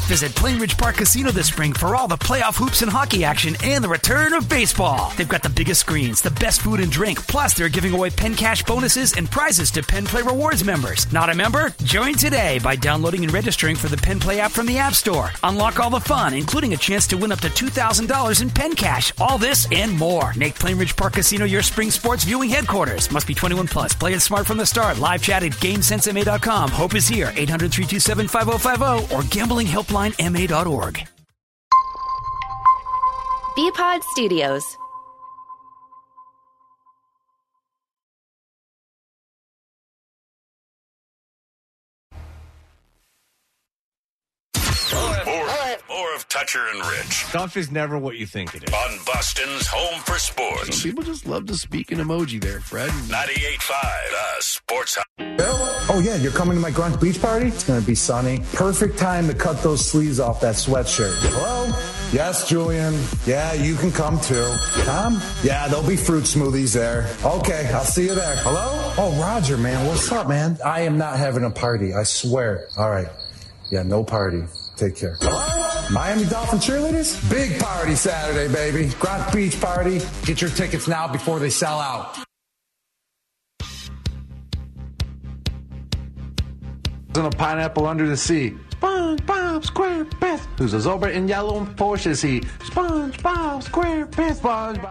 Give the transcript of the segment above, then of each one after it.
Visit Plainridge Park Casino this spring for all the playoff hoops and hockey action and the return of baseball. They've got the biggest screens, the best food and drink, plus they're giving away Penn Cash bonuses and prizes to Penn Play Rewards members. Not a member? Join today by downloading and registering for the Penn Play app from the App Store. Unlock all the fun, including a chance to win up to $2,000 in Penn Cash. All this and more. Make Plainridge Park Casino your spring sports viewing headquarters. Must be 21 plus. Play it smart from the start. Live chat at GameSenseMA.com. Hope is here. 800-327-5050 or gamblinghelplinema.org. BPod Studios. More of Toucher and Rich. Stuff is never what you think it is. On Boston's Home for Sports. Some people just love to speak in emoji there, Fred. 98.5, Sports. Oh, yeah, you're coming to my Grunk Beach party? It's going to be sunny. Perfect time to cut those sleeves off that sweatshirt. Hello? Yes, Julian. Yeah, you can come too. Tom? Yeah, there'll be fruit smoothies there. Okay, I'll see you there. Hello? Oh, Roger, man. What's up, man? I am not having a party. I swear. All right. Yeah, no party. Take care. Hello? Miami Dolphin cheerleaders? Big party Saturday, baby. Grunk Beach party. Get your tickets now before they sell out. On a pineapple under the sea. SpongeBob SquarePants. Who's a Zobra in yellow and Porsche is he? SpongeBob SquarePants. SpongeBob.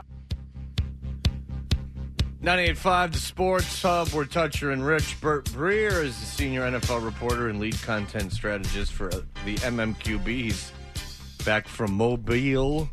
98.5, the Sports Hub. We're Toucher and Rich. Bert Breer is the senior NFL reporter and lead content strategist for the MMQB. He's back from Mobile.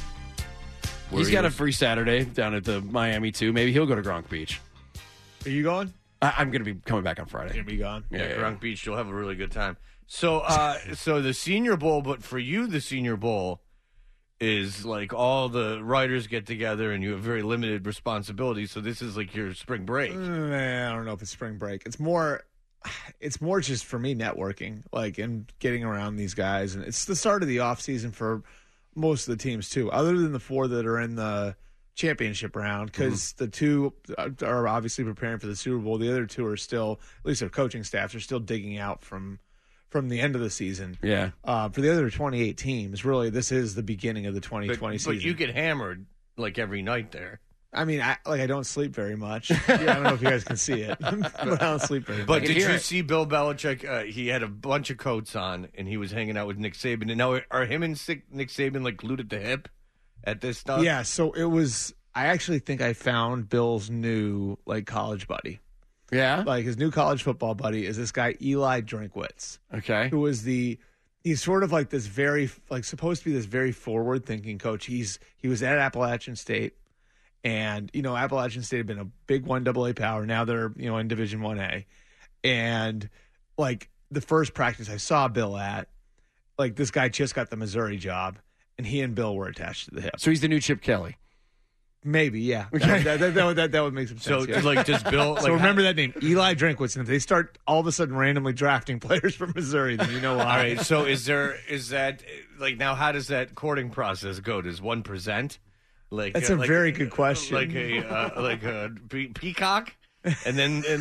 He's got a free Saturday down at the Miami, too. Maybe he'll go to Gronk Beach. Are you going? I'm going to be coming back on Friday. You'll be gone. Yeah, Gronk Beach. You'll have a really good time. So, so the Senior Bowl, but for you, the Senior Bowl is like all the writers get together and you have very limited responsibilities. So this is like your spring break. I don't know if it's spring break. It's more just for me networking, like, and getting around these guys. And it's the start of the off season for most of the teams too, other than the four that are in the championship round, because the two are obviously preparing for the Super Bowl. The other two are still, at least their coaching staffs are still digging out from the end of the season. Yeah. For the other 28 teams, really, this is the beginning of the 2020 season. But you get hammered like every night there. I mean, I don't sleep very much. Yeah, I don't know if you guys can see it, but I don't sleep very much. But did you see Bill Belichick? He had a bunch of coats on, and he was hanging out with Nick Saban. And now are him and Nick Saban like glued at the hip at this stuff? Yeah, so it was – I actually think I found Bill's new, like, college buddy. Yeah? Like, his new college football buddy is this guy, Eli Drinkwitz. Okay. Who was he's sort of like this very, like, supposed to be this very forward-thinking coach. He was at Appalachian State, and, you know, Appalachian State had been a big 1AA power. Now they're, you know, in Division 1A. And, like, the first practice I saw Bill at, like, this guy just got the Missouri job, and he and Bill were attached to the hip. So he's the new Chip Kelly. Maybe, yeah. Okay. That would make some sense. So, yeah. like, does Bill... So remember that name, Eli Drinkwitz. And if they start all of a sudden randomly drafting players from Missouri, then you know why. All right, so is that... Like, now, how does that courting process go? Does one present? Like, that's a very good question. Like a peacock? And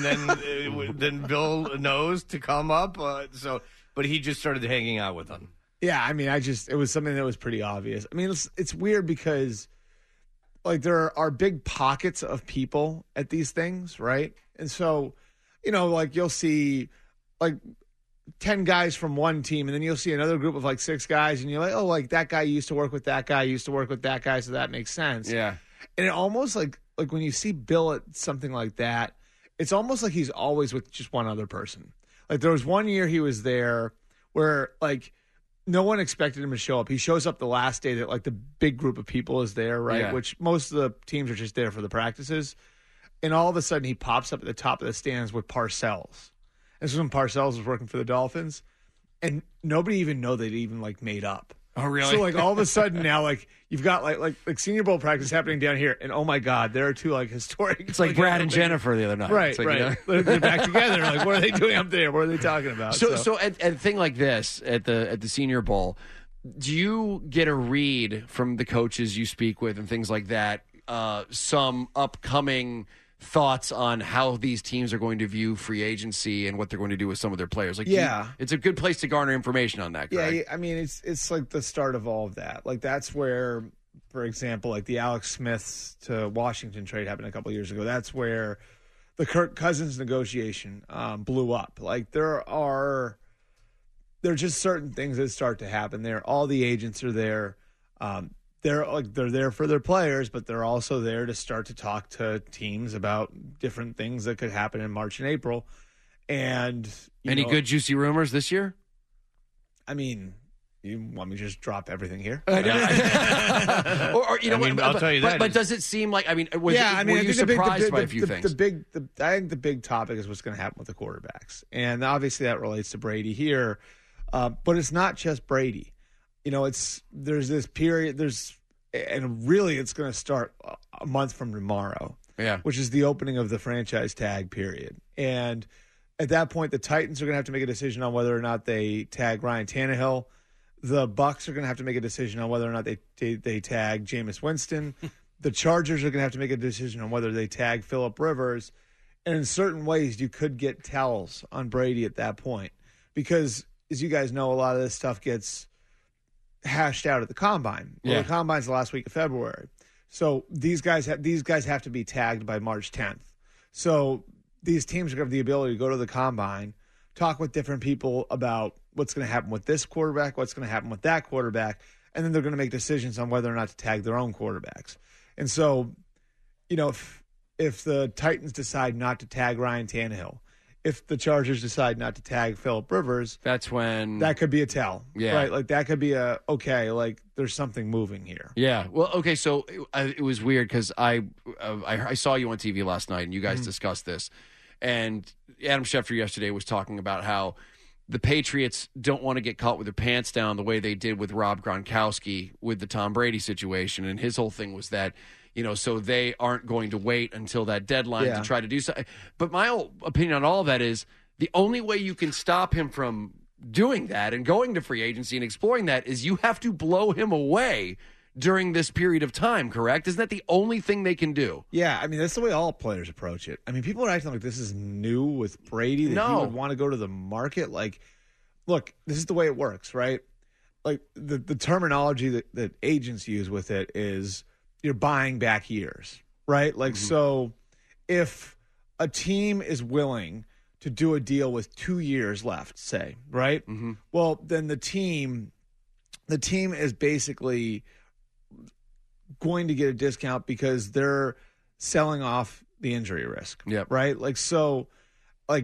then Bill knows to come up. But he just started hanging out with them. Yeah, I mean, it was something that was pretty obvious. I mean, it's weird because... like, there are big pockets of people at these things, right? And so, you know, like, you'll see, like, 10 guys from one team, and then you'll see another group of, like, 6 guys, and you're like, oh, like, that guy used to work with that guy, so that makes sense. Yeah. And it almost, like when you see Bill at something like that, it's almost like he's always with just one other person. Like, there was one year he was there where, like, no one expected him to show up. He shows up the last day that, like, the big group of people is there, right? Yeah. Which most of the teams are just there for the practices. And all of a sudden, he pops up at the top of the stands with Parcells. This is when Parcells was working for the Dolphins. And nobody even know they'd even, like, made up. Oh, really? So, like, all of a sudden now, like, you've got, like Senior Bowl practice happening down here. And, oh, my God, there are two, like, historic. It's like Brad and Jennifer the other night. Right, like, right. you know? They're back together. Like, what are they doing up there? What are they talking about? So at a thing like this, at the Senior Bowl, do you get a read from the coaches you speak with and things like that, some upcoming thoughts on how these teams are going to view free agency and what they're going to do with some of their players. Like, it's a good place to garner information on that, correct? Yeah, I mean, it's like the start of all of that. Like, that's where, for example, like the Alex Smiths to Washington trade happened a couple of years ago. That's where the Kirk Cousins negotiation blew up. Like, there are just certain things that start to happen there. All the agents are there. They're there for their players, but they're also there to start to talk to teams about different things that could happen in March and April. And any good juicy rumors this year? I mean, you want me to just drop everything here? or you know, I'll tell you that. But does it seem like? I mean, were you surprised by a few things? I think the big topic is what's going to happen with the quarterbacks, and obviously that relates to Brady here. But it's not just Brady. You know, there's this period. And really, it's going to start a month from tomorrow. Yeah, which is the opening of the franchise tag period. And at that point, the Titans are going to have to make a decision on whether or not they tag Ryan Tannehill. The Bucs are going to have to make a decision on whether or not they tag Jameis Winston. The Chargers are going to have to make a decision on whether they tag Phillip Rivers. And in certain ways, you could get tells on Brady at that point because, as you guys know, a lot of this stuff gets hashed out at the Combine. Well, the Combine's the last week of February. So these guys have to be tagged by March 10th. So these teams are going to have the ability to go to the Combine, talk with different people about what's going to happen with this quarterback, what's going to happen with that quarterback, and then they're going to make decisions on whether or not to tag their own quarterbacks. And so, you know, if the Titans decide not to tag Ryan Tannehill, if the Chargers decide not to tag Phillip Rivers, that's when that could be a tell. Yeah. Right? Like that could be like there's something moving here. Yeah. Well, okay, so it was weird because I saw you on TV last night and you guys discussed this. And Adam Schefter yesterday was talking about how the Patriots don't want to get caught with their pants down the way they did with Rob Gronkowski with the Tom Brady situation. And his whole thing was that, you know, so they aren't going to wait until that deadline to try to do something. But my whole opinion on all of that is the only way you can stop him from doing that and going to free agency and exploring that is you have to blow him away during this period of time, correct? Isn't that the only thing they can do? Yeah, I mean, that's the way all players approach it. I mean, people are acting like this is new with Brady, that he would want to go to the market. Like, look, this is the way it works, right? Like, the terminology that agents use with it is you're buying back years, right? Like, so if a team is willing to do a deal with 2 years left, say, right? Well, then the team is basically going to get a discount because they're selling off the injury risk, right? Like, so, like,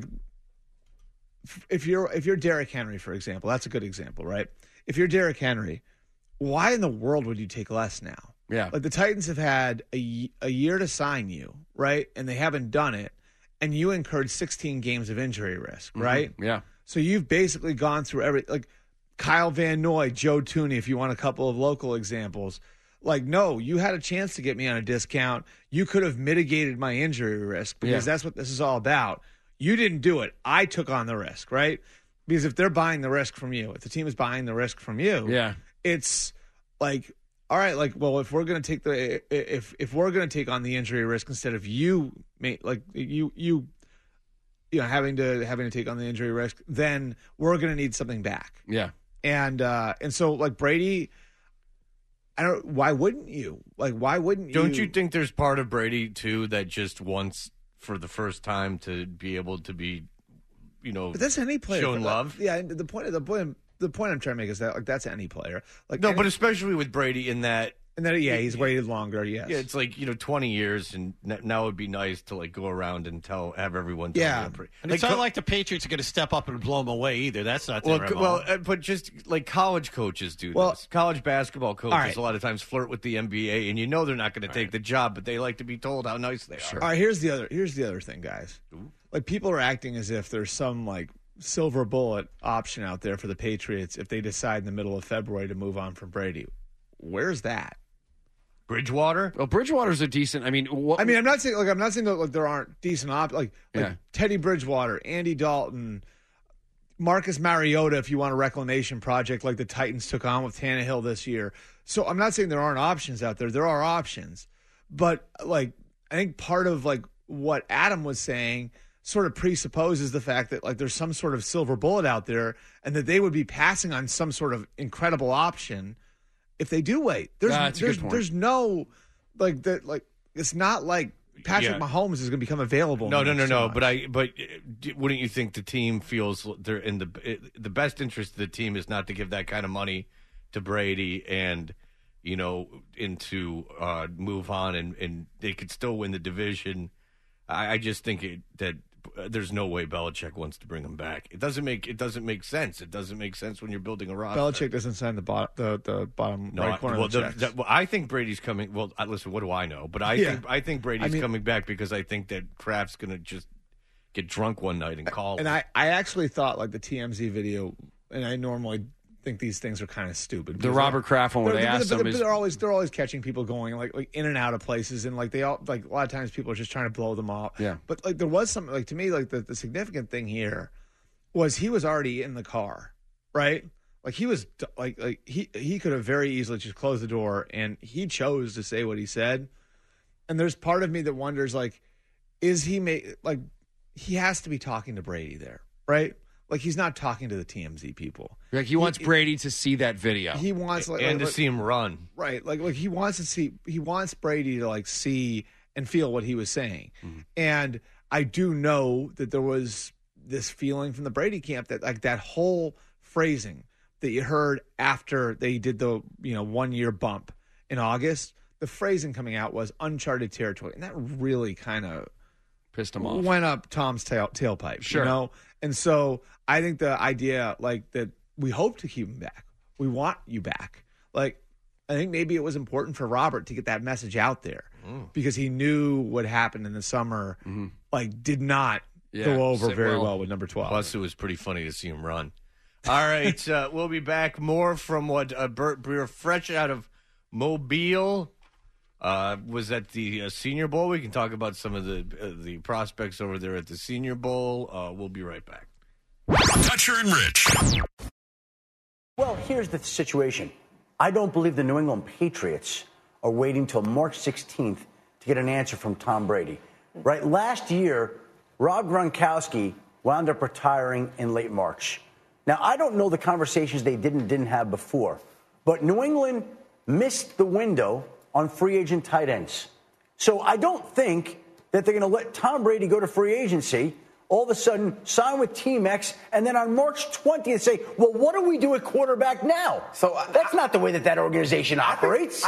if you're Derrick Henry, for example, that's a good example, right? If you're Derrick Henry, why in the world would you take less now? Yeah. Like, the Titans have had a year to sign you, right? And they haven't done it. And you incurred 16 games of injury risk, right? Yeah. So you've basically gone through like Kyle Van Noy, Joe Thuney, if you want a couple of local examples. Like, no, you had a chance to get me on a discount. You could have mitigated my injury risk because that's what this is all about. You didn't do it. I took on the risk, right? Because if they're buying the risk from you, if the team is buying the risk from you, it's like, all right, like, well, if we're going to take if we're going to take on the injury risk instead of you having to take on the injury risk, then we're going to need something back. Yeah. And so, like, Brady, why wouldn't you? Like, why wouldn't you? Don't you think there's part of Brady too that just wants for the first time to be able to be, you know, but that's any player shown love? Yeah, the point I'm trying to make is that, like, that's any player. Like, no, but especially with Brady in that. And then, he's waited longer, yes. Yeah, it's like, 20 years, and now it would be nice to, like, go around and have everyone tell me. And it's not like the Patriots are going to step up and blow them away either. That's not their MO. But just, like, college coaches do this. College basketball coaches a lot of times flirt with the NBA, and they're not going to take the job, but they like to be told how nice they are. All right, here's the other thing, guys. Ooh. Like, people are acting as if there's some, like, silver bullet option out there for the Patriots if they decide in the middle of February to move on from Brady. Where's that? Bridgewater? Well, Bridgewater's a decent. I'm not saying that there aren't decent options. Like Teddy Bridgewater, Andy Dalton, Marcus Mariota. If you want a reclamation project like the Titans took on with Tannehill this year, so I'm not saying there aren't options out there. There are options, but like I think part of like what Adam was saying sort of presupposes the fact that like there's some sort of silver bullet out there and that they would be passing on some sort of incredible option if they do wait. There's no like that. Like it's not like Patrick Mahomes is going to become available. No. But wouldn't you think the team feels they're in the best interest of the team is not to give that kind of money to Brady and into move on and they could still win the division. I just think that there's no way Belichick wants to bring him back. It doesn't make sense. It doesn't make sense when you're building a roster. Belichick doesn't sign the bottom right corner of the checks. I think Brady's coming. Well, listen, what do I know? But I think Brady's coming back because I think that Kraft's going to just get drunk one night and call. And I actually thought like the TMZ video, and I normally think these things are kind of stupid. The Robert Kraft one where they asked them, they're always catching people going like in and out of places, and like they all like a lot of times people are just trying to blow them off. Yeah. But like there was something like to me like the significant thing here was he was already in the car, right? Like he was like he could have very easily just closed the door, and he chose to say what he said. And there's part of me that wonders like, is he like he has to be talking to Brady there, right? Like he's not talking to the TMZ people. Like he wants Brady to see that video. He wants to see him run. Right. Like he wants Brady to like see and feel what he was saying. Mm-hmm. And I do know that there was this feeling from the Brady camp that like that whole phrasing that you heard after they did the 1 year bump in August, the phrasing coming out was uncharted territory. And that really kind of pissed him off. Went up Tom's tailpipe. Sure. And so I think the idea like that we hope to keep him back. We want you back. Like I think maybe it was important for Robert to get that message out there because he knew what happened in the summer like did not go over very well with number 12. Plus it was pretty funny to see him run. All right, we'll be back more from what Burt Breer fresh out of Mobile was at the Senior Bowl. We can talk about some of the prospects over there at the Senior Bowl. We'll be right back. Toucher and Rich. Well, here's the situation. I don't believe the New England Patriots are waiting till March 16th to get an answer from Tom Brady. Right? Last year, Rob Gronkowski wound up retiring in late March. Now, I don't know the conversations they didn't have before, but New England missed the window on free agent tight ends. So I don't think that they're going to let Tom Brady go to free agency, all of a sudden sign with Team X, and then on March 20th say, well, what do we do at quarterback now? So that's not the way that organization operates.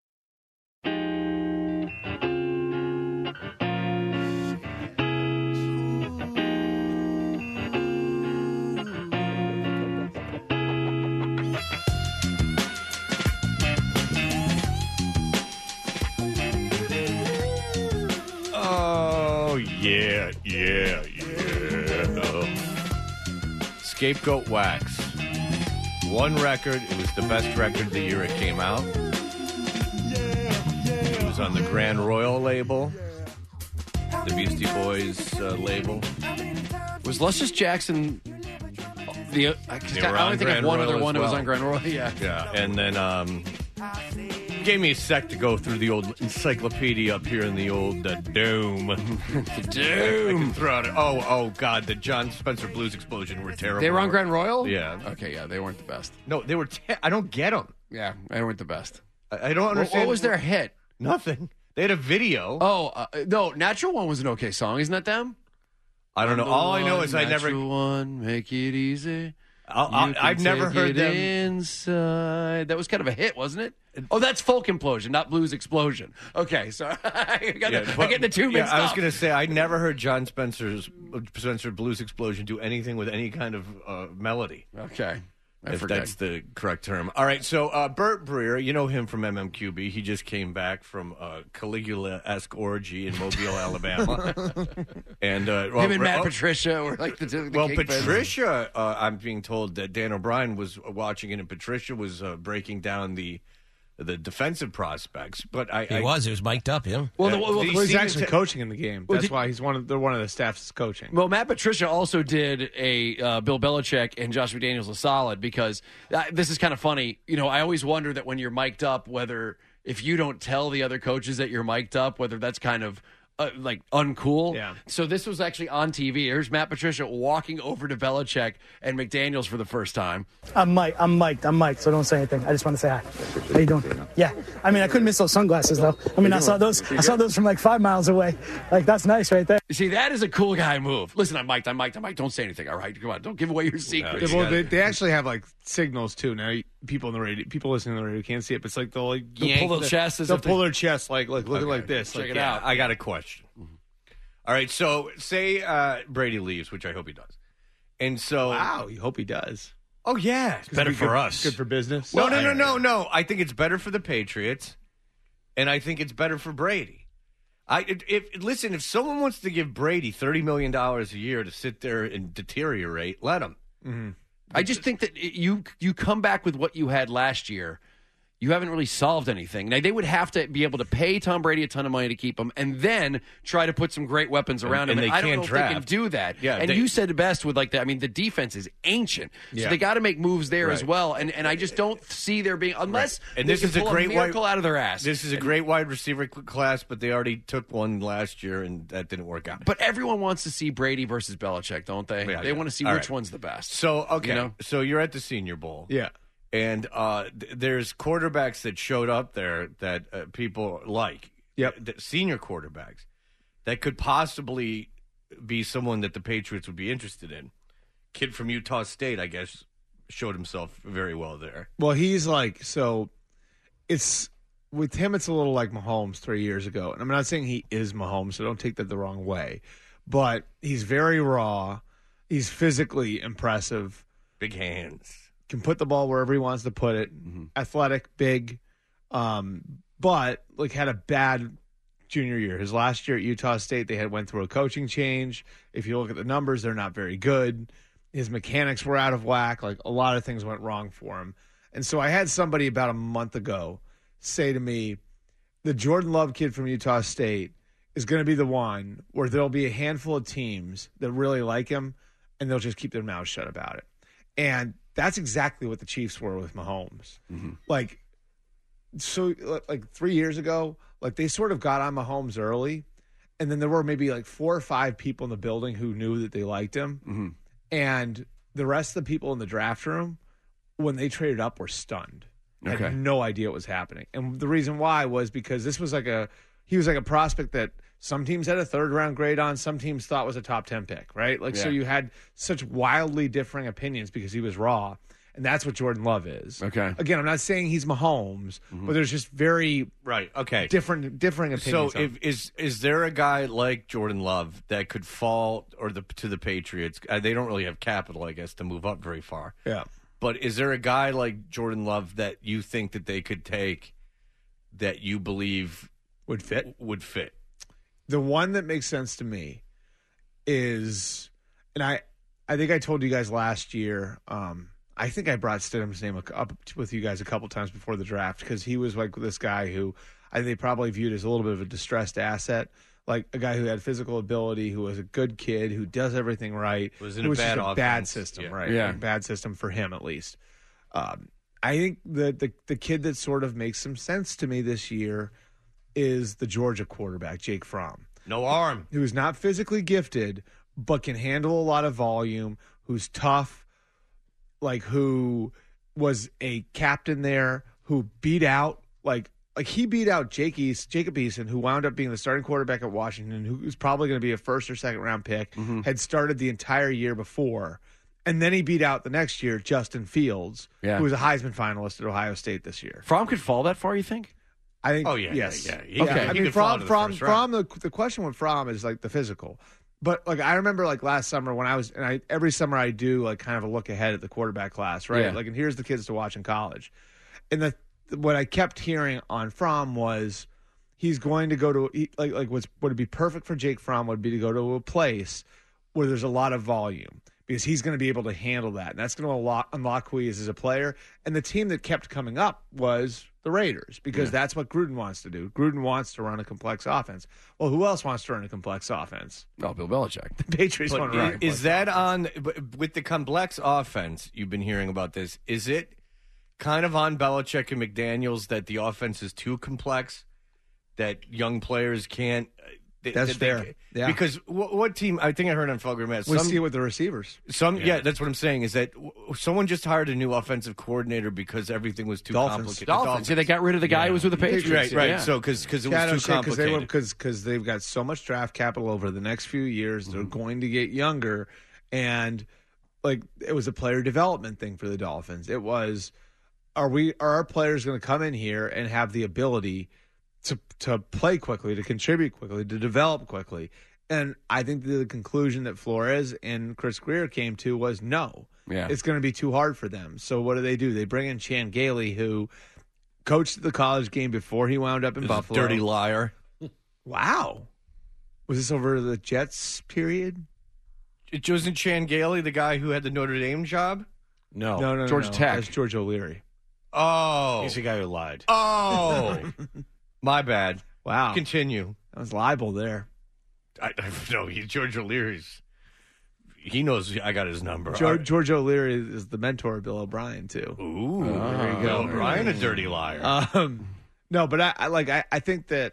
Yeah. Scapegoat Wax. One record. It was the best record the year it came out. It was on the Grand Royal label, the Beastie Boys label. Was Luscious Jackson I only think of one other one that was on Grand Royal. Yeah, and then gave me a sec to go through the old encyclopedia up here in the old Dome. The Dome. I can throw out oh God, the John Spencer Blues Explosion were terrible. They were on Grand Royal? Yeah. Okay, yeah, they weren't the best. No, they were I don't get them. Yeah, they weren't the best. I don't understand. What was their hit? Nothing. They had a video. Oh, no, Natural One was an okay song. Isn't that them? I don't know. All I know is I never... Natural One, make it easy. I've never heard them. Inside. That was kind of a hit, wasn't it? Oh, that's Folk Implosion, not Blues Explosion. Okay, so I get the two mixed up. I was going to say, I never heard John Spencer Blues Explosion do anything with any kind of melody. Okay. If that's the correct term. All right, so Burt Breer, you know him from MMQB. He just came back from a Caligula-esque orgy in Mobile, Alabama. And him and Matt Patricia were like the well, Patricia, I'm being told that Dan O'Brien was watching it, and Patricia was breaking down the defensive prospects, but he was mic'd up, yeah. Well, he's actually coaching in the game. That's why he's one of the staff's coaching. Well, Matt Patricia also did a Bill Belichick and Josh McDaniels a solid because this is kind of funny. You know, I always wonder that when you're mic'd up, whether if you don't tell the other coaches that you're mic'd up, whether that's kind of like uncool. Yeah. So this was actually on TV. Here's Matt Patricia walking over to Belichick and McDaniels for the first time. I'm Mike, so don't say anything. I just want to say hi. How you doing? Yeah. I mean, I couldn't miss those sunglasses, though. I mean, I saw those from like 5 miles away. Like, that's nice right there. You see, that is a cool guy move. Listen, I'm Mike. Don't say anything, all right? Come on, don't give away your secrets. They actually have like signals too. Now people listening to the radio can't see it, but it's like they'll pull their chest they'll pull their chest like looking like this. Check it out. I got a question. All right, so say Brady leaves, which I hope he does. And so wow, you hope he does. Oh yeah, it's better for us. Good for business. No. I think it's better for the Patriots, and I think it's better for Brady. If someone wants to give Brady $30 million a year to sit there and deteriorate, let him. Mm-hmm. I just think that you come back with what you had last year. You haven't really solved anything. Now, they would have to be able to pay Tom Brady a ton of money to keep him and then try to put some great weapons around him. And I don't can't know draft. if they can do that. Yeah, and you said it best with like that. I mean, the defense is ancient. So they got to make moves there as well. And I just don't see there being, unless and they this can is a pull great miracle out of their ass. This is a great wide receiver class, but they already took one last year, and that didn't work out. But everyone wants to see Brady versus Belichick, don't they? Yeah, they want to see All which right. one's the best. So, okay. You know? So you're at the Senior Bowl. Yeah. And there's quarterbacks that showed up there that people like. Yep. Senior quarterbacks that could possibly be someone that the Patriots would be interested in. Kid from Utah State, I guess, showed himself very well there. Well, he's like, so it's with him, it's a little like Mahomes 3 years ago. And I'm not saying he is Mahomes, so don't take that the wrong way. But he's very raw. He's physically impressive. Big hands. Can put the ball wherever he wants to put it. Mm-hmm. Athletic, big, but like had a bad junior year. His last year at Utah State, they went through a coaching change. If you look at the numbers, they're not very good. His mechanics were out of whack. Like a lot of things went wrong for him. And so I had somebody about a month ago say to me, the Jordan Love kid from Utah State is going to be the one where there'll be a handful of teams that really like him, and they'll just keep their mouths shut about it. And that's exactly what the Chiefs were with Mahomes. Mm-hmm. Like 3 years ago, like they sort of got on Mahomes early, and then there were maybe like 4 or 5 people in the building who knew that they liked him. Mm-hmm. And the rest of the people in the draft room, when they traded up, were stunned. Okay. Had no idea what was happening. And the reason why was because he was like a prospect that some teams had a 3rd round grade on, some teams thought was a top 10 pick, right? Like, so you had such wildly differing opinions because he was raw. And that's what Jordan Love is. Okay. Again, I'm not saying he's Mahomes, but there's just very differing opinions. So is there a guy like Jordan Love that could fall to the Patriots? They don't really have capital, I guess, to move up very far. Yeah. But is there a guy like Jordan Love that you think that they could take that you believe would fit? The one that makes sense to me is, and I think I told you guys last year, I think I brought Stidham's name up with you guys a couple times before the draft because he was like this guy who I think they probably viewed as a little bit of a distressed asset, like a guy who had physical ability, who was a good kid, who does everything right. Was in it a was bad just a offense. bad system, Yeah. right? Yeah. A bad system for him at least. I think the kid that sort of makes some sense to me this year is the Georgia quarterback, Jake Fromm. No arm. Who's not physically gifted, but can handle a lot of volume, who's tough, like who was a captain there, who beat out, like he beat out Jacob Eason, who wound up being the starting quarterback at Washington, who was probably going to be a 1st or 2nd round pick, had started the entire year before. And then he beat out the next year Justin Fields, who was a Heisman finalist at Ohio State this year. Fromm could fall that far, you think? I think. Oh, yeah. Yes. Yeah. Okay. I mean, Fromm. The question with Fromm is like the physical. But like I remember like last summer when every summer I do like kind of a look ahead at the quarterback class, right? Yeah. Like, and here's the kids to watch in college. And what I kept hearing on Fromm was he's going to go to like what would be perfect for Jake Fromm would be to go to a place where there's a lot of volume, because he's going to be able to handle that. And that's going to unlock who he is as a player. And the team that kept coming up was the Raiders, because that's what Gruden wants to do. Gruden wants to run a complex offense. Well, who else wants to run a complex offense? Oh, Bill Belichick. The Patriots want to run a complex Is that offense. with the complex offense, you've been hearing about this, is it kind of on Belichick and McDaniels that the offense is too complex, that young players can't That's fair. Yeah. Because what team? I think I heard on Fulger Matt. We see it with the receivers. Yeah, that's what I'm saying. Is that someone just hired a new offensive coordinator because everything was too complicated. Dolphins. Yeah, they got rid of the guy who was with the Patriots. Right. Yeah. So because it was too complicated. Because they've got so much draft capital over the next few years. They're going to get younger, and like it was a player development thing for the Dolphins. It was, are our players going to come in here and have the ability to play quickly, to contribute quickly, to develop quickly? And I think the conclusion that Flores and Chris Grier came to was no. Yeah. It's going to be too hard for them. So what do? They bring in Chan Gailey, who coached the college game before he wound up in Buffalo. Dirty liar. Wow. Was this over the Jets period? It wasn't Chan Gailey, the guy who had the Notre Dame job? No. Georgia Tech. That's George O'Leary. Oh. He's the guy who lied. Oh. My bad. Wow. Continue. That was libel there. George O'Leary's. He knows I got his number. George O'Leary is the mentor of Bill O'Brien, too. Ooh. There you go. Bill O'Brien, a dirty liar. No, but I think that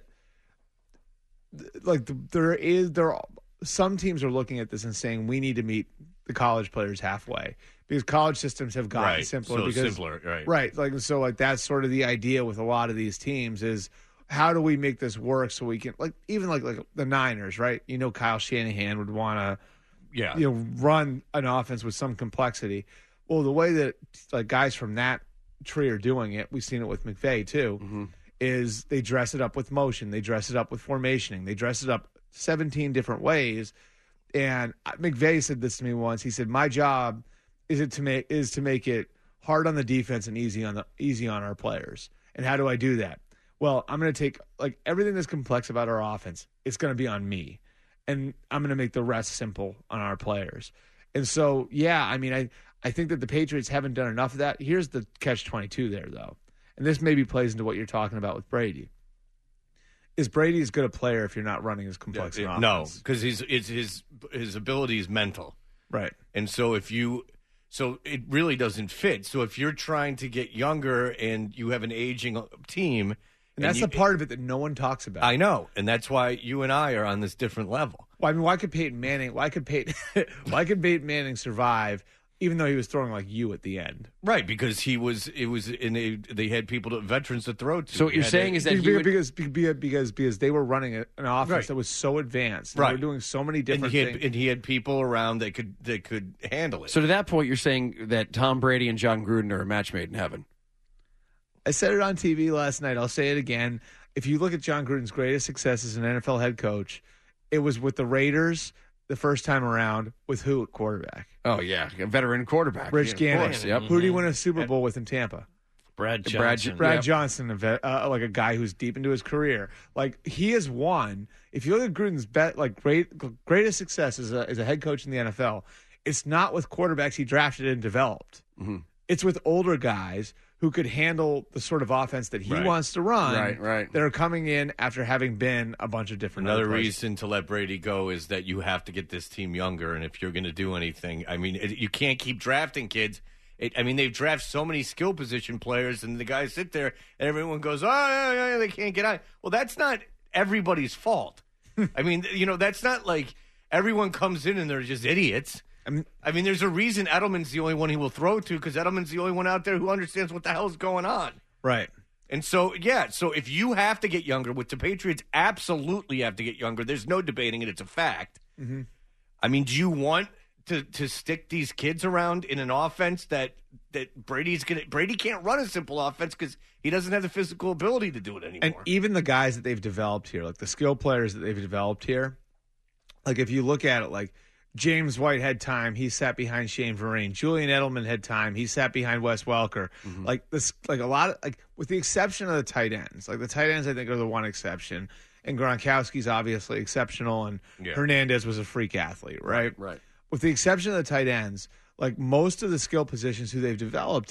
some teams are looking at this and saying we need to meet the college players halfway because college systems have gotten simpler. Right. Like that's sort of the idea with a lot of these teams is how do we make this work so we can even the Niners, right? Kyle Shanahan would want to run an offense with some complexity. Well, the way that guys from that tree are doing it, we've seen it with McVay too, is they dress it up with motion, they dress it up with formationing, they dress it up 17 different ways. And McVay said this to me once. He said, "My job is to make it hard on the defense and easy on our players. And how do I do that? Well, I'm going to take everything that's complex about our offense. It's going to be on me, and I'm going to make the rest simple on our players." And so, I think that the Patriots haven't done enough of that. Here's the catch-22 there, though, and this maybe plays into what you're talking about with Brady. Is Brady as good a player if you're not running as complex an offense? No, because his ability is mental. Right. And so so it really doesn't fit. So if you're trying to get younger and you have an aging team. And that's the part of it that no one talks about. I know. And that's why you and I are on this different level. Well, why could Peyton Manning survive even though he was throwing like you at the end? Right, because they had veterans to throw to. So what you're saying is that because they were running an offense that was so advanced. They were doing so many different things. And he had people around that could handle it. So to that point, you're saying that Tom Brady and John Gruden are a match made in heaven. I said it on TV last night. I'll say it again. If you look at John Gruden's greatest success as an NFL head coach, it was with the Raiders the first time around with who at quarterback? Oh, yeah. A veteran quarterback. Rich Gannon. Yep. Who did he win a Super Bowl with in Tampa? Brad Johnson. Brad Johnson, like a guy who's deep into his career. Like, he has won. If you look at Gruden's greatest success as a head coach in the NFL, it's not with quarterbacks he drafted and developed. Mm-hmm. It's with older guys who could handle the sort of offense that he wants to run. Right. That are coming in after having been a bunch of different. Another reason to let Brady go is that you have to get this team younger, and if you're going to do anything, you can't keep drafting kids. They've drafted so many skill position players, and the guys sit there, and everyone goes, "Oh, yeah, they can't get out." Well, that's not everybody's fault. That's not like everyone comes in and they're just idiots. There's a reason Edelman's the only one he will throw to because Edelman's the only one out there who understands what the hell is going on. Right. And so if you have to get younger, with the Patriots absolutely have to get younger. There's no debating it. It's a fact. Mm-hmm. Do you want to stick these kids around in an offense that Brady can't run a simple offense because he doesn't have the physical ability to do it anymore. And even the guys that they've developed here, like the skill players that they've developed here, like if you look at it, like James White had time, he sat behind Shane Vereen. Julian Edelman had time, he sat behind Wes Welker. Mm-hmm. With the exception of the tight ends. Like the tight ends, I think, are the one exception. And Gronkowski's obviously exceptional, and Hernandez was a freak athlete, right? Right. With the exception of the tight ends, like most of the skill position players they've developed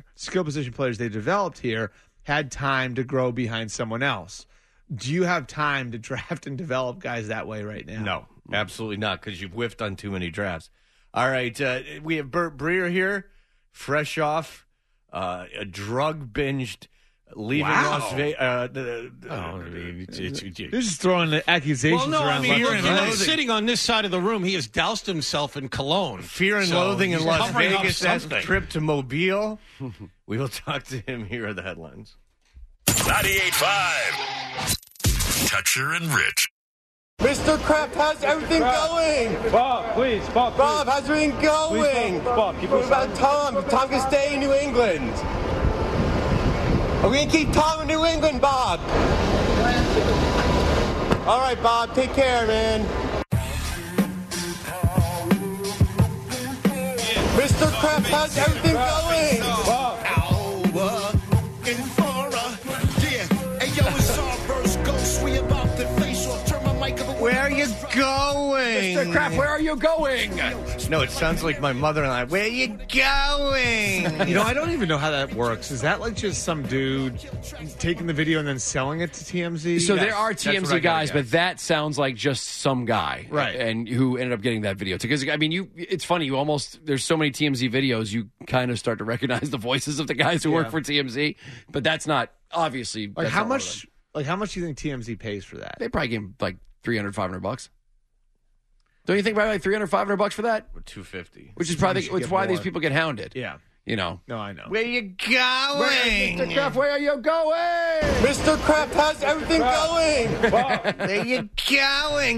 here, had time to grow behind someone else. Do you have time to draft and develop guys that way right now? No, absolutely not, because you've whiffed on too many drafts. All right, we have Burt Breer here, fresh off a drug-binged leaving Wow. Las Vegas. You're just throwing the accusations Well, no, I around. mean, left look, and you know, right. sitting on this side of the room, he has doused himself in cologne. Fear and So loathing in he's Las covering up Vegas. something. Trip to Mobile. We will talk to him. Here are the headlines. 98.5. Toucher and Rich. Mr. Kraft, how's everything going? Bob, please, Bob. Bob, how's everything going? Please, Bob, keep what us- about Tom? Tom can stay in New England. Are we going to keep Tom in New England, Bob? All right, Bob, take care, man. Mr. Kraft, how's everything going? Bob. Where are you going? Mr. Kraft, where are you going? No, it sounds like my mother and I. Where are you going? You know, I don't even know how that works. Is that like just some dude taking the video and then selling it to TMZ? So Yes, there are that's what I TMZ gotta guys, guess. but that sounds like just some guy, Right. And who ended up getting that video too. Because I mean, it's funny. You almost there's so many TMZ videos, you kind of start to recognize the voices of the guys who work for TMZ. But that's not obviously. Like that's how not one of much? them. Like how much do you think TMZ pays for that? They probably gave him like $300-$500. Don't you think probably like $300-$500 for that? $250. Which is probably should which get why these more. people get hounded. Yeah. You know. No, I know. Where you going? Mr. Kraft, where are you going? Mr. Kraft, how's everything going? Where you going?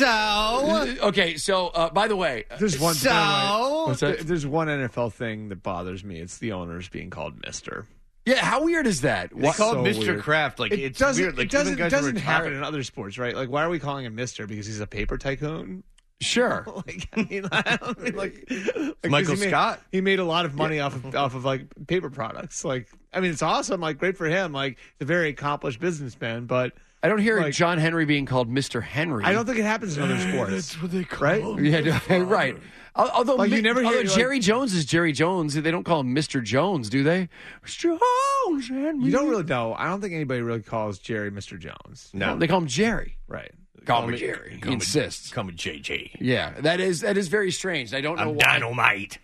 So. Okay, so by the way, There's one. So? What's that? There's one NFL thing that bothers me. It's the owners being called Mister. yeah, how weird is that? They call him So Mr. weird. Kraft. Like, it's doesn't, weird. Like, it doesn't, even guys doesn't who happen retire- in other sports, right? Like, why are we calling him Mister? Because he's a paper tycoon? Sure. Like, I mean, like 'cause Michael he made- Scott. He made a lot of money off of like paper products. Like, I mean, it's awesome. Like, great for him. Like, he's a very accomplished businessman. But I don't hear like, John Henry being called Mr. Henry. I don't think it happens in other sports. That's what they call Right? him. Yeah, right. Although, Like, you never hear, although like- Jerry Jones is Jerry Jones, they don't call him Mr. Jones, do they? Mr. Jones, and You don't really know. I don't think anybody really calls Jerry Mr. Jones. No. They call him Jerry. Right. Call me Jerry. He insists. Call me JJ. Yeah, that is very strange. I don't know I'm why. Dynamite.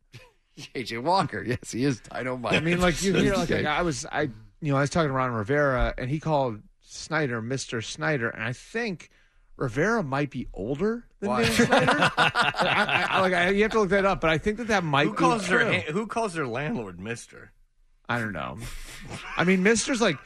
JJ Walker. Yes, he is Dynamite. I mean, like you hear, like I was talking to Ron Rivera, and he called Snyder Mr. Snyder, and I think Rivera might be older than Dan Snyder. You have to look that up, but I think that might Who calls be true. who calls their landlord Mister? I don't know. I mean, Mister's like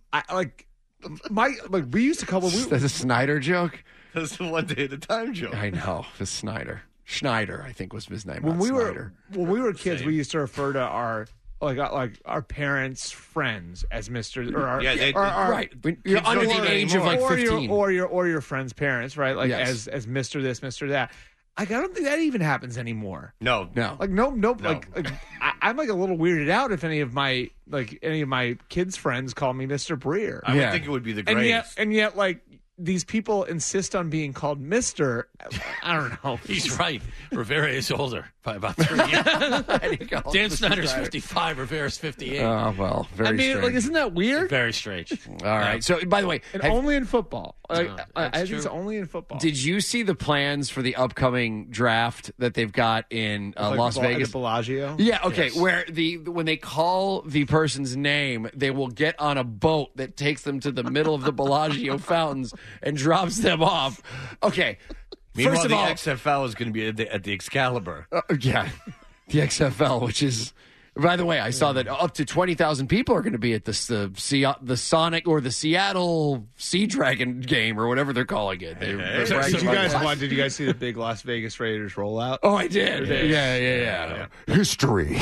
we used to call That's a Snyder joke. That's the one day at a time joke. I know. The Snyder. Schneider, I think, was his name. when not we Snyder. were kids, we used to refer to our our parents' friends as Mister or our, Yeah, they- or our Right. When you're Kids under don't the do it age of anymore. like or 15. your friend's parents, right? Like Yes. as Mister this, Mister that. Like I don't think that even happens anymore. No. No. Like no. No. Like I'm like a little weirded out if any of my kids' friends call me Mister Breer. I would Yeah. think it would be the and greatest. yet like these people insist on being called Mister. I don't know. He's right. Rivera is older by about 3 years. Dan Snyder's 55. Rivera's 58. Oh, well, very I mean, strange. like, isn't that weird? Very strange. All right. So, by the way, And have- only in football. Like, I that's think it's true. only in football. did you see the plans for the upcoming draft that they've got in Like Las the Vegas? Bellagio. Yeah, okay. Yes. Where when they call the person's name, they will get on a boat that takes them to the middle of the Bellagio fountains and drops them off. Okay. Meanwhile, First of the all, XFL is going to be at the Excalibur. yeah, the XFL, which is. By the way, I saw that up to 20,000 people are going to be at the Sonic or the Seattle Sea Dragon game or whatever they're calling it. They're So, bragging did you about guys that. Did you guys see the big Las Vegas Raiders rollout? Oh, I did. Yeah. History.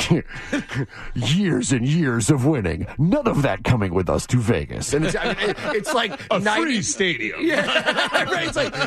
Years and years of winning. None of that coming with us to Vegas. And it's like A free stadium. Yeah, right. It's like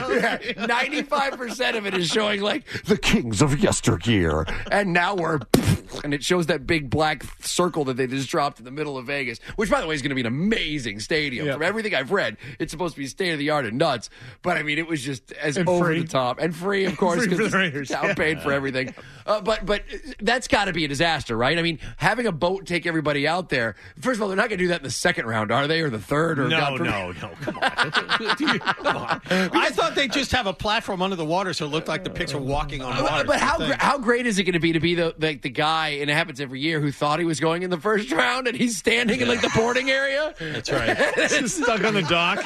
95% of it is showing like The kings of yesteryear. and now we're and it shows that big black circle that they just dropped in the middle of Vegas, which by the way is going to be an amazing stadium. Yeah. From everything I've read, it's supposed to be state of the art and nuts. But I mean, it was just as And over free. the top and free, of course, Free for because the Raiders. town paid for everything. But that's got to be a disaster, right? I mean, having a boat take everybody out there. First of all, they're not going to do that in the second round, are they, or the third? Or God forbid- No. Come on. Come on. I thought they'd just have a platform under the water so it looked like the pigs were walking on water. But how great is it going to be the guy guy, and it happens every year, who thought he was going in the first round, and he's standing in like the boarding area. That's right. Just stuck on the dock.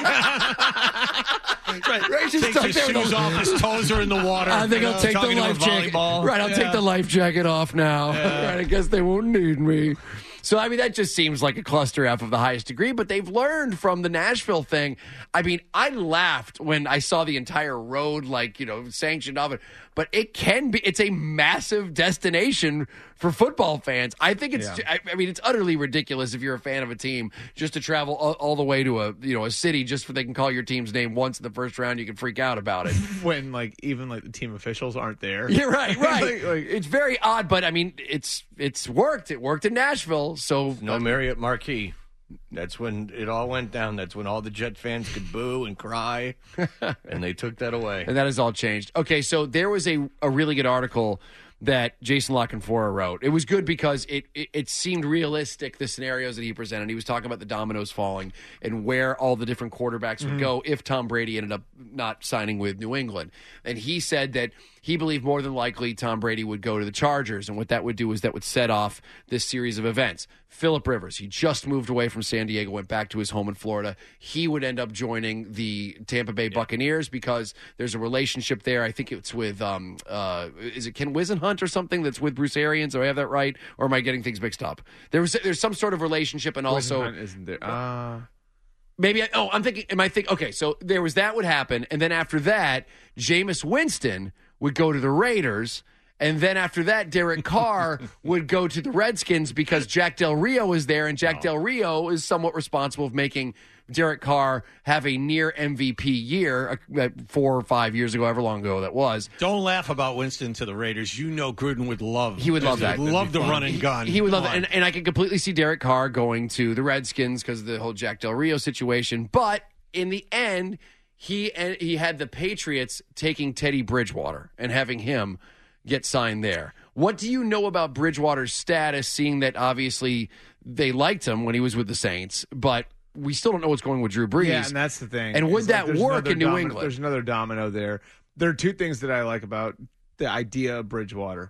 Right, just Takes stuck his there with shoes the- off, his toes are in the water. I think I'll take the Talking to a life jacket. volleyball. Right, I'll take the life jacket off now. Right, I guess they won't need me. So, I mean, that just seems like a cluster F of the highest degree, but they've learned from the Nashville thing. I mean, I laughed when I saw the entire road, sanctioned of it, but it's a massive destination for football fans. I think it's utterly ridiculous if you're a fan of a team just to travel all the way to a city just for they can call your team's name once in the first round. You can freak out about it. When even the team officials aren't there. You're right. It's very odd, but I mean, it's worked. It worked in Nashville. So no Marriott Marquis. That's when it all went down. That's when all the Jet fans could boo and cry, and they took that away. And that has all changed. Okay, so there was a really good article that Jason La Canfora wrote. It was good because it seemed realistic, the scenarios that he presented. He was talking about the dominoes falling and where all the different quarterbacks would go if Tom Brady ended up not signing with New England. And he said that he believed more than likely Tom Brady would go to the Chargers, and what that would do is that would set off this series of events. Phillip Rivers, he just moved away from San Diego, went back to his home in Florida. He would end up joining the Tampa Bay Buccaneers because there's a relationship there. I think it's with, is it Ken Wisenhunt or something that's with Bruce Arians? Do I have that right? Or am I getting things mixed up? There's some sort of relationship, and also... Wisenhunt isn't there? Maybe I'm thinking, okay, so there was that would happen, and then after that, Jameis Winston would go to the Raiders, and then after that, Derek Carr would go to the Redskins because Jack Del Rio is there, and Jack Del Rio is somewhat responsible of making Derek Carr have a near MVP year 4 or 5 years ago, however long ago that was. Don't laugh about Winston to the Raiders. You know Gruden would love. He would love that. Love the run and gun. He would love that. And I can completely see Derek Carr going to the Redskins because of the whole Jack Del Rio situation. But in the end, he had the Patriots taking Teddy Bridgewater and having him get signed there. What do you know about Bridgewater's status, seeing that obviously they liked him when he was with the Saints, but we still don't know what's going with Drew Brees. Yeah, and that's the thing. And would that work in New England? There's another domino there. There are two things that I like about the idea of Bridgewater.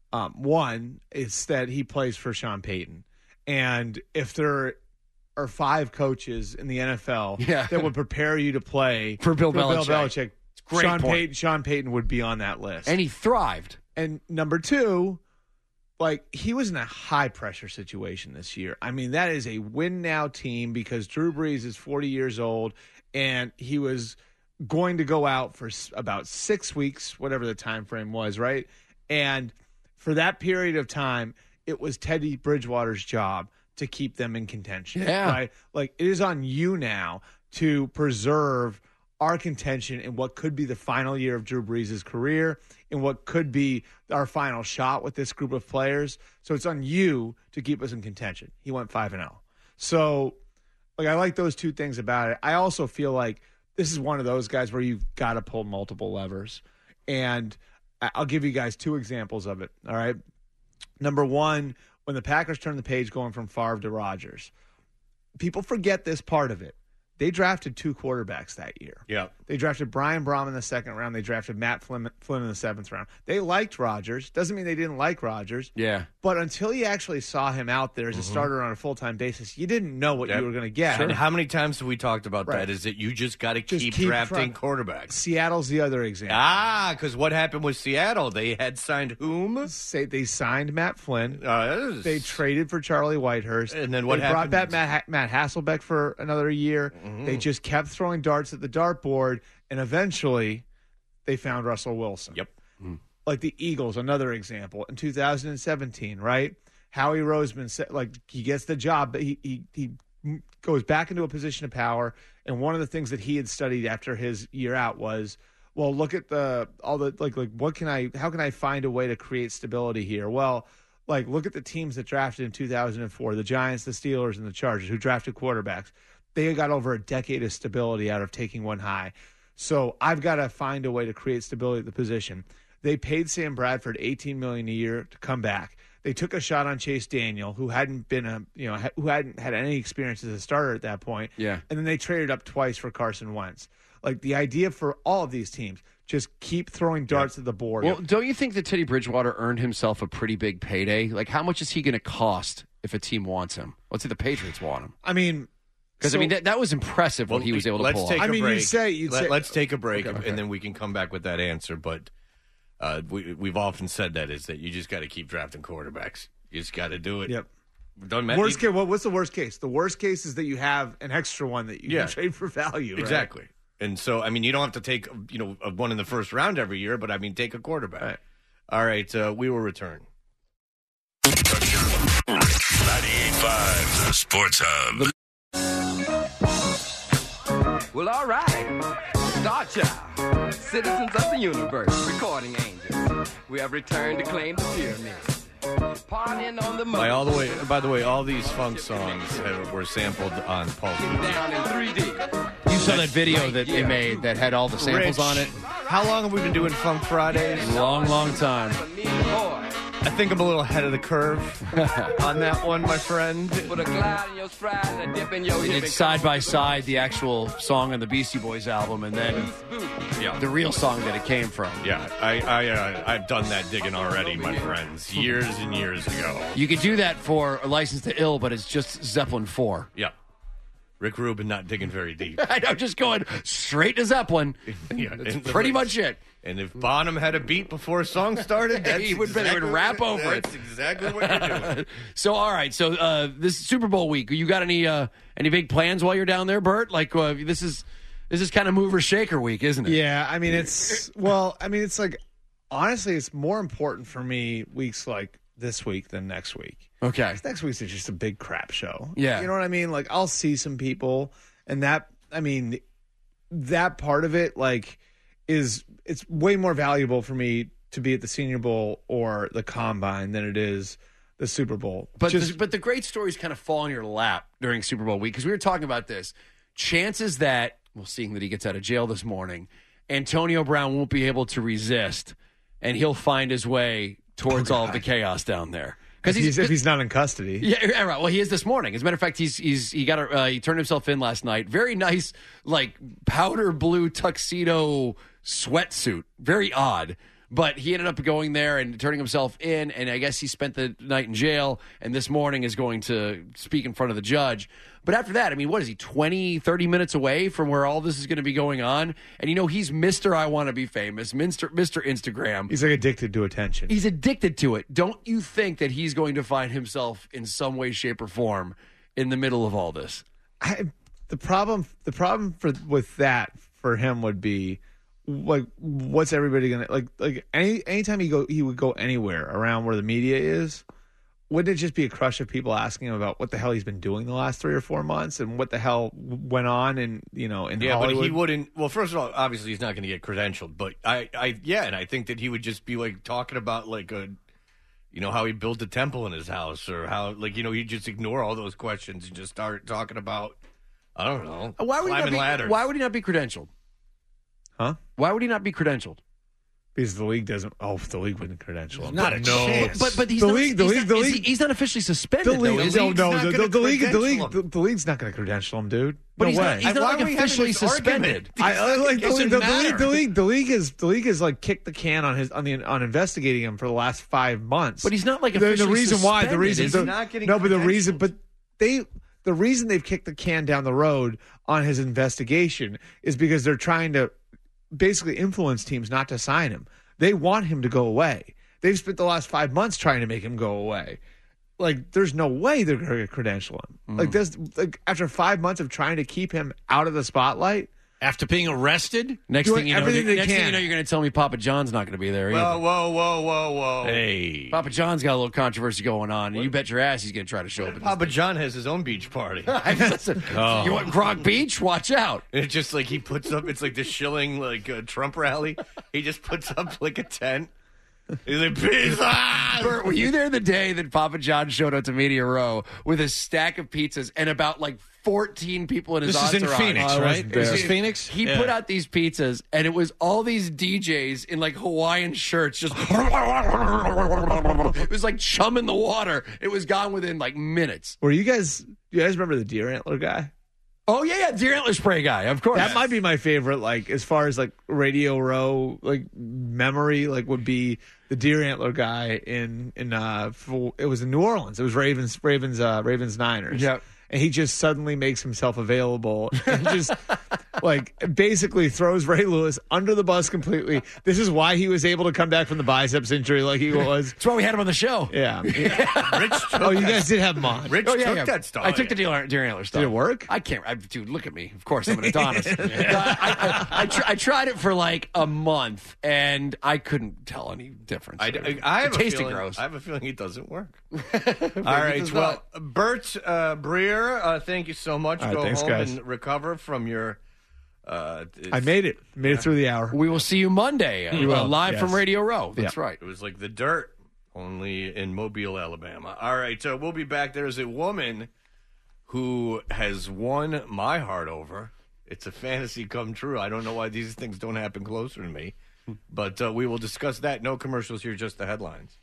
One is that he plays for Sean Payton. And if there are 5 coaches in the NFL that would prepare you to play for Bill Belichick, Sean Payton would be on that list. And he thrived. And number 2, he was in a high-pressure situation this year. I mean, that is a win-now team because Drew Brees is 40 years old, and he was going to go out for about 6 weeks, whatever the time frame was, right? And for that period of time, it was Teddy Bridgewater's job to keep them in contention, right? It is on you now to preserve our contention in what could be the final year of Drew Brees' career, in what could be our final shot with this group of players. So it's on you to keep us in contention. He went 5-0. So, I like those two things about it. I also feel like this is one of those guys where you've got to pull multiple levers. And I'll give you guys 2 examples of it, all right? Number 1, when the Packers turned the page going from Favre to Rodgers, people forget this part of it. They drafted 2 quarterbacks that year. Yeah. They drafted Brian Brom in the 2nd round. They drafted Matt Flynn in the 7th round. They liked Rodgers. Doesn't mean they didn't like Rodgers. Yeah. But until you actually saw him out there as a starter on a full-time basis, you didn't know what you were going to get. And how many times have we talked about that? Is that you just got to keep drafting quarterbacks. Seattle's the other example. Because what happened with Seattle? They had signed whom? They signed Matt Flynn. They traded for Charlie Whitehurst. And then what happened? They brought back Matt Hasselbeck for another year. They just kept throwing darts at the dartboard, and eventually they found Russell Wilson. Yep. Like the Eagles, another example. In 2017, right? Howie Roseman said, he gets the job, but he goes back into a position of power, and one of the things that he had studied after his year out was, well, look at how can I find a way to create stability here? Well, look at the teams that drafted in 2004, the Giants, the Steelers, and the Chargers, who drafted quarterbacks. They got over a decade of stability out of taking one high. So I've got to find a way to create stability at the position. They paid Sam Bradford $18 million a year to come back. They took a shot on Chase Daniel, who hadn't been who hadn't had any experience as a starter at that point. Yeah. And then they traded up twice for Carson Wentz. The idea for all of these teams, just keep throwing darts at the board. Well, don't you think that Teddy Bridgewater earned himself a pretty big payday? Like, how much is he going to cost if a team wants him? Let's say the Patriots want him. I mean, because that was impressive what he was able to pull off. Let's take a break, and then we can come back with that answer. But we've often said that is that you just got to keep drafting quarterbacks. You just got to do it. Yep. Worst case, what's the worst case? The worst case is that you have an extra one that you can trade for value. Right? Exactly. And so, I mean, you don't have to take, a one in the first round every year, but I mean, take a quarterback. Right. All right, we will return. 98.5, the Sports Hub. Well, all right. Star Child, citizens of the universe, recording angels. We have returned to claim the pyramids. Partying on the By the way, all these funk songs were sampled on Pulse. Down in 3D. You saw that video that they made that had all the samples on it? How long have we been doing Funk Fridays? Long time. I think I'm a little ahead of the curve on that one, my friend. With a glide in your stride and a dip in your hip. It's side by side the actual song on the Beastie Boys album, and then the real song that it came from. Yeah, I've done that digging already, my friends, years and years ago. You could do that for a License to Ill, but it's just Zeppelin 4. Yeah. Rick Rubin not digging very deep. I know, just going straight to Zeppelin. Yeah, that's pretty much it. And if Bonham had a beat before a song started, he would rap over it. That's exactly what you're doing. So, all right. So, this Super Bowl week, you got any big plans while you're down there, Bert? Like, this is kind of mover shaker week, isn't it? Yeah, I mean, it's like, honestly, it's more important for me weeks like this week than next week. Okay. Next week's just a big crap show. Yeah. You know what I mean? Like, I'll see some people, and that part of it, like, it's way more valuable for me to be at the Senior Bowl or the Combine than it is the Super Bowl. But the great stories kind of fall in your lap during Super Bowl week, because we were talking about this. Chances that, seeing that he gets out of jail this morning, Antonio Brown won't be able to resist, and he'll find his way towards all of the chaos down there. If he's not in custody. Yeah, right. Well, he is this morning. As a matter of fact, he turned himself in last night. Very nice, like powder blue tuxedo sweatsuit. Very odd. But he ended up going there and turning himself in, and I guess he spent the night in jail, and this morning is going to speak in front of the judge. But after that, I mean, what is he, 20, 30 minutes away from where all this is going to be going on? And, he's Mr. I Want to Be Famous, Mr. Instagram. He's like addicted to attention. He's addicted to it. Don't you think that he's going to find himself in some way, shape, or form in the middle of all this? The problem with that for him would be, like, what's everybody gonna like? Anytime he would go anywhere around where the media is, wouldn't it just be a crush of people asking him about what the hell he's been doing the last 3 or 4 months and what the hell went on in Hollywood? But he wouldn't. Well, first of all, obviously he's not going to get credentialed. But and I think that he would just be like talking about like how he built a temple in his house, or how he'd just ignore all those questions and just start talking about, I don't know, climbing ladders. Why would he not be credentialed? Huh? Why would he not be credentialed? Because the league doesn't. Oh, the league wouldn't credential him. Not a chance. But he's he's not officially suspended. The league's not going to credential him, dude. But no way. He's not like officially suspended. The league has like kicked the can on investigating him for the last 5 months. But he's not like officially suspended. The reason they've kicked the can down the road on his investigation is because they're trying to basically influence teams not to sign him. They want him to go away. They've spent the last 5 months trying to make him go away. Like, there's no way they're going to credential him. Like, this, after 5 months of trying to keep him out of the spotlight. After being arrested? Next thing you know, you're going to tell me Papa John's not going to be there either. Whoa. Hey. Papa John's got a little controversy going on, and you bet your ass he's going to try to show up. Papa John has his own beach party. Listen, you want Gronk Beach? Watch out. It's just like he puts up, it's like the shilling, like Trump rally. He just puts up like a tent. He's like, pizza! Bert, were you there the day that Papa John showed up to Media Row with a stack of pizzas and about like 14 people in his entourage? This is in Phoenix, right? Is this Phoenix? He put out these pizzas, and it was all these DJs in like Hawaiian shirts just it was like chum in the water. It was gone within like minutes. You guys remember the deer antler guy? Oh, yeah, Deer Antler spray guy, of course. That might be my favorite, like, as far as, like, Radio Row, like, memory, like, would be the Deer Antler guy it was in New Orleans. It was Ravens Niners. Yep. And he just suddenly makes himself available and just like basically throws Ray Lewis under the bus completely. This is why he was able to come back from the biceps injury like he was. That's why we had him on the show. Yeah. Rich took you guys did have him on. Rich took that stuff. I took the Deer Antler stuff. Did it work? I can't. Dude, look at me. Of course, I'm an Adonis. I tried it for like a month, and I couldn't tell any difference. It tasted gross. I have a feeling it doesn't work. All right. Well, Bert Breer, thank you so much. All right, Go thanks, home guys. and recover from your... I made it. Made it through the hour. We will see you Monday, live from Radio Row. That's right. It was like the dirt, only in Mobile, Alabama. All right, so we'll be back. There's a woman who has won my heart over. It's a fantasy come true. I don't know why these things don't happen closer to me. But we will discuss that. No commercials here, just the headlines.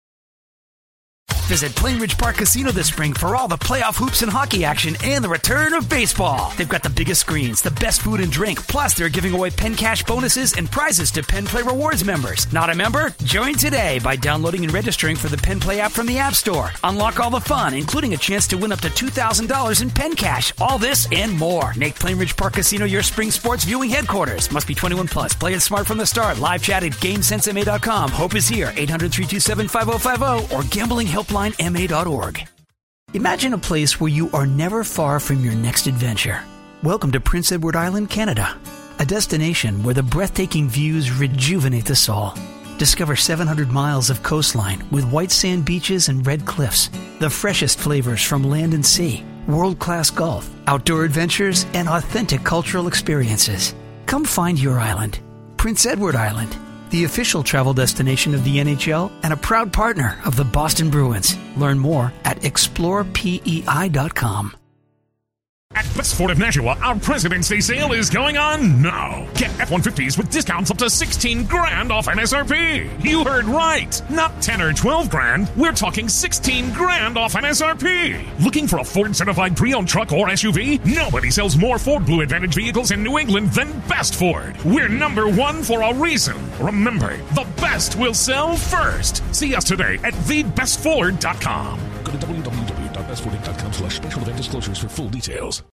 Visit Plainridge Park Casino this spring for all the playoff hoops and hockey action and the return of baseball. They've got the biggest screens, the best food and drink, plus they're giving away Penn Cash bonuses and prizes to Penn Play Rewards members. Not a member? Join today by downloading and registering for the Penn Play app from the App Store. Unlock all the fun, including a chance to win up to $2,000 in Penn Cash. All this and more. Make Plainridge Park Casino your spring sports viewing headquarters. Must be 21 plus. Play it smart from the start. Live chat at GameSenseMA.com. Hope is here. 800-327-5050 or gamblinghelplinema.org. Imagine a place where you are never far from your next adventure. Welcome to Prince Edward Island, Canada, a destination where the breathtaking views rejuvenate the soul. Discover 700 miles of coastline with white sand beaches and red cliffs, the freshest flavors from land and sea, world-class golf, outdoor adventures, and authentic cultural experiences. Come find your island. Prince Edward Island, the official travel destination of the NHL and a proud partner of the Boston Bruins. Learn more at explorepei.com. At Best Ford of Nashua, our President's Day sale is going on now. Get F-150s with discounts up to $16,000 off MSRP. You heard right. Not 10 or 12 grand. We're talking $16,000 off MSRP. Looking for a Ford-certified pre-owned truck or SUV? Nobody sells more Ford Blue Advantage vehicles in New England than Best Ford. We're number one for a reason. Remember, the best will sell first. See us today at thebestford.com. Go to www.bestford.com/special event disclosures for full details.